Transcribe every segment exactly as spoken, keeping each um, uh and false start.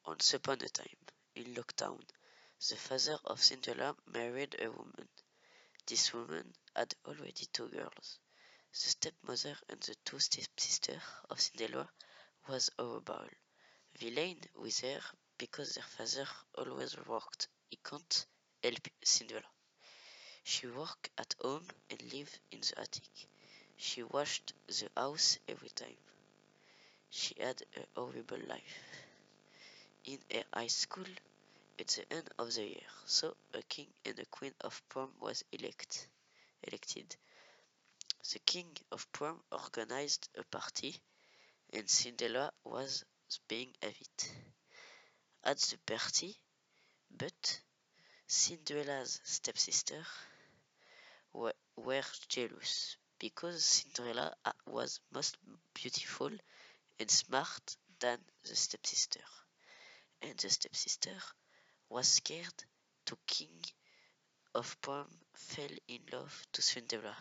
Once upon a time, in Lockdown, the father of Cinderella married a woman. This woman had already two girls. The stepmother and the two stepsisters of Cinderella was horrible, villain with her because their father always worked. He can't help Cinderella. She worked at home and lived in the attic. She washed the house every time. She had a horrible life. In her high school, at the end of the year, so a king and a queen of prom was elect, elected. The king of prom organized a party, and Cinderella was being invited. At the party, but Cinderella's stepsister were, were jealous because Cinderella was most beautiful and smart than the stepsister, and the stepsister was scared to king of prom fell in love to Cinderella.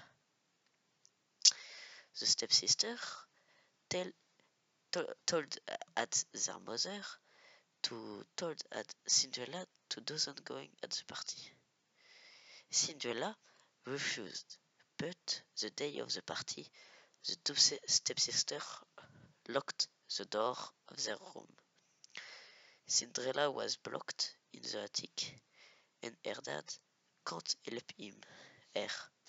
The stepsister tell, to, told at their mother to told at Cinderella to doesn't going at the party. Cinderella refused, but the day of the party, the two stepsisters locked the door of their room. Cinderella was blocked in the attic, and her dad can't help him. Her.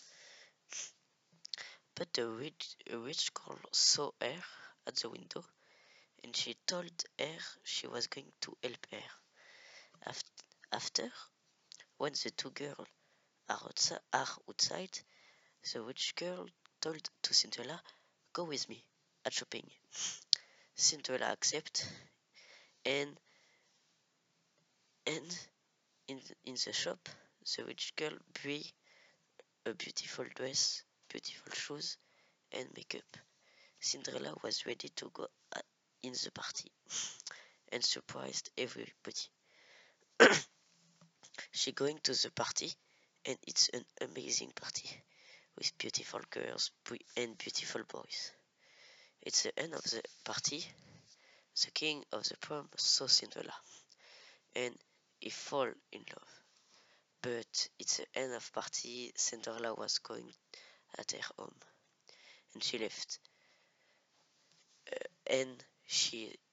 But a rich, a rich girl saw her at the window, and she told her she was going to help her. After, when the two girls are outside, the rich girl told to Cinderella, "Go with me at shopping." Cinderella accepted, and and in the, in the shop, the rich girl buy a beautiful dress, beautiful shoes, and makeup. Cinderella was ready to go in the party and surprised everybody. She going to the party, and it's an amazing party with beautiful girls and beautiful boys. It's the end of the party. The king of the prom saw Cinderella, and he fall in love. But it's the end of party. Cinderella was going at her home, and she left. Uh, and she